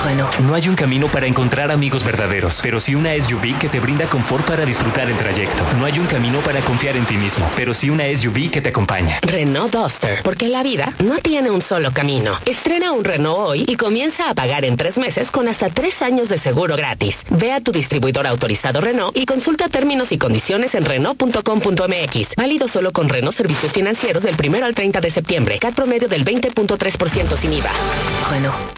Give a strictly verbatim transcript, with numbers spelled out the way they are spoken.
Renault. No hay un camino para encontrar amigos verdaderos, pero sí una S U V que te brinda confort para disfrutar el trayecto. No hay un camino para confiar en ti mismo, pero sí una S U V que te acompaña. Renault Duster, porque la vida no tiene un solo camino. Estrena un Renault hoy y comienza a pagar en tres meses con hasta tres años de seguro gratis. Ve a tu distribuidor autorizado Renault y consulta términos y condiciones en Renault punto com punto m x. Válido solo con Renault Servicios Financieros del primero al treinta de septiembre. C A T promedio del veinte punto tres por ciento sin I V A. Renault.